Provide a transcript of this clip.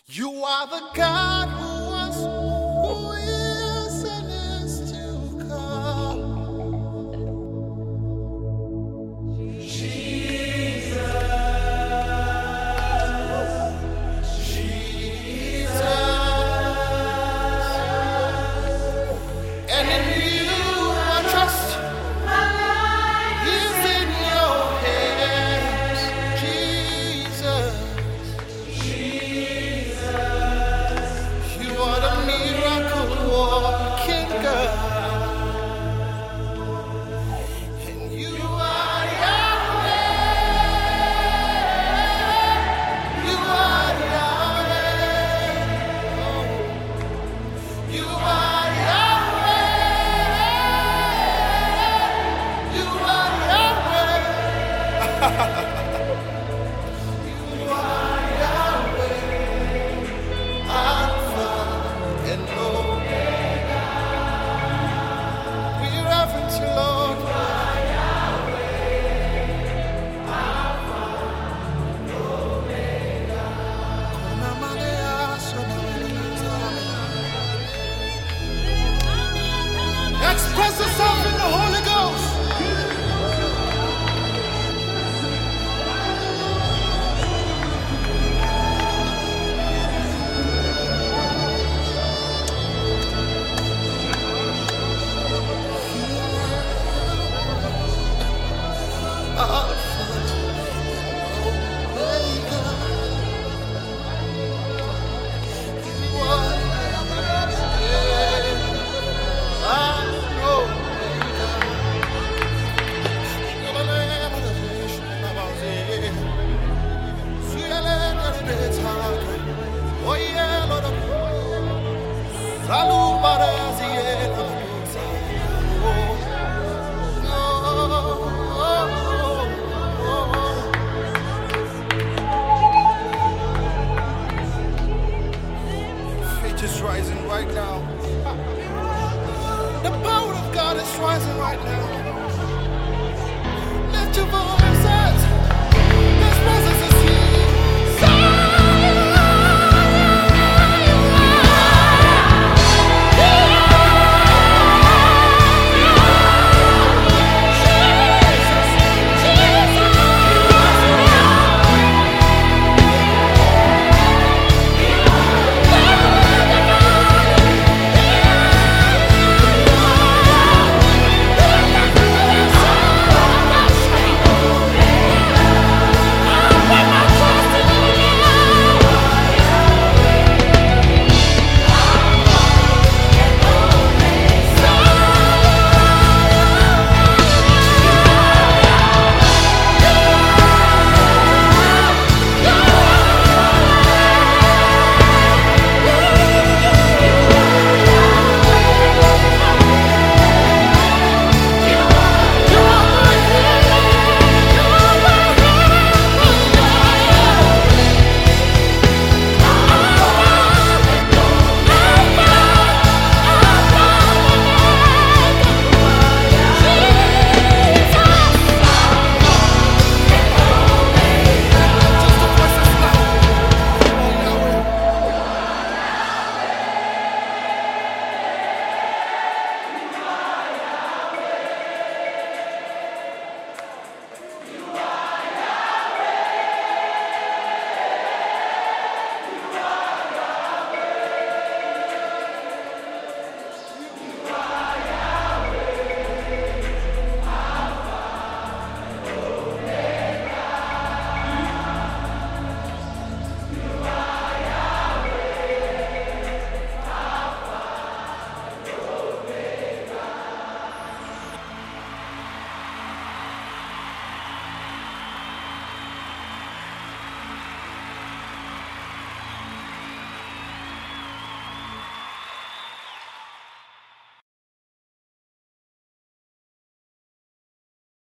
You are the God who was, who is, and is to come. Jesus, Jesus, and in you I trust. My life is in your hands, Jesus. You are the miracle working God, and you are Yahweh. You are Yahweh. You are Yahweh. You are Yahweh. You are Yahweh. Alpha and Omega. We reverence you, Lord. Express yourself in the Holy Ghost. Alpha and Omega. You are, oh yeah, Lord. Salu Baraziel. Faith is rising right now. The power of God is rising right now. Lift your voice.